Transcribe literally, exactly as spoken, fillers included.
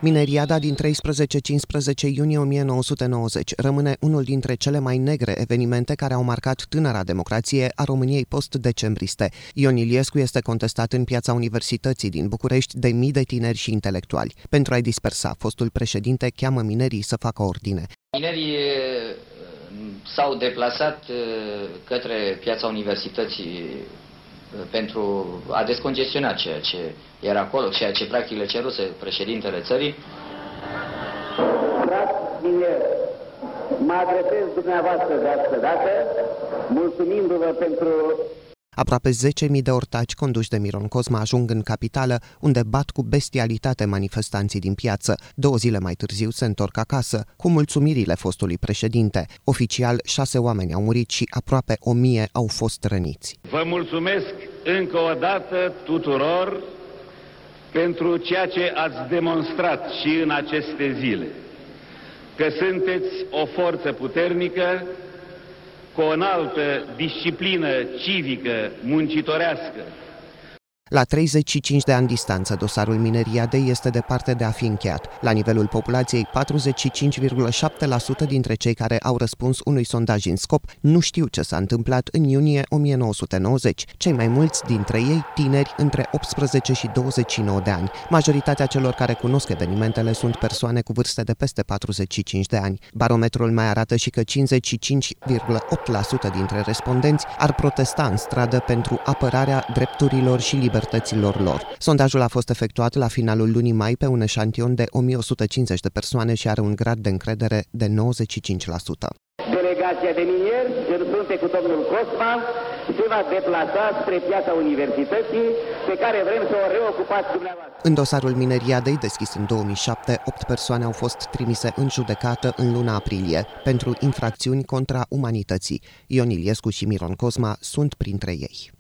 Mineriada din treisprezece-cincisprezece iunie o mie nouă sute nouăzeci rămâne unul dintre cele mai negre evenimente care au marcat tânăra democrație a României post-decembriste. Ion Iliescu este contestat în Piața Universității din București de mii de tineri și intelectuali. Pentru a-i dispersa, fostul președinte cheamă minerii să facă ordine. Minerii s-au deplasat către Piața Universității pentru a descongestiona ceea ce era acolo, ceea ce practic le ceruse președintele țării. Frați mineri, mă adresez dumneavoastră de asta dată, mulțumindu-vă pentru... Aproape zece mii de ortaci conduși de Miron Cosma ajung în capitală, unde bat cu bestialitate manifestanții din piață. Două zile mai târziu se întorc acasă, cu mulțumirile fostului președinte. Oficial, șase oameni au murit și aproape o mie au fost răniți. Vă mulțumesc încă o dată tuturor pentru ceea ce ați demonstrat și în aceste zile, că sunteți o forță puternică, cu o înaltă disciplină civică, muncitorească. La treizeci și cinci de ani distanță, dosarul Mineriadei este departe de a fi încheiat. La nivelul populației, patruzeci și cinci virgulă șapte la sută dintre cei care au răspuns unui sondaj în scop nu știu ce s-a întâmplat în iunie o mie nouă sute nouăzeci. Cei mai mulți dintre ei tineri între optsprezece și douăzeci și nouă de ani. Majoritatea celor care cunosc evenimentele sunt persoane cu vârste de peste patruzeci și cinci de ani. Barometrul mai arată și că cincizeci și cinci virgulă opt la sută dintre respondenți ar protesta în stradă pentru apărarea drepturilor și libertăților lor. Sondajul a fost efectuat la finalul lunii mai pe un eșantion de o mie o sută cincizeci de persoane și are un grad de încredere de nouăzeci și cinci la sută. Delegația de minieri, în frunte cu domnul Cosma, se va deplasa spre Piața Universității, pe care vrem să o reocupați dumneavoastră. În dosarul Mineriadei, deschis în două mii șapte, opt persoane au fost trimise în judecată în luna aprilie pentru infracțiuni contra umanității. Ion Iliescu și Miron Cosma sunt printre ei.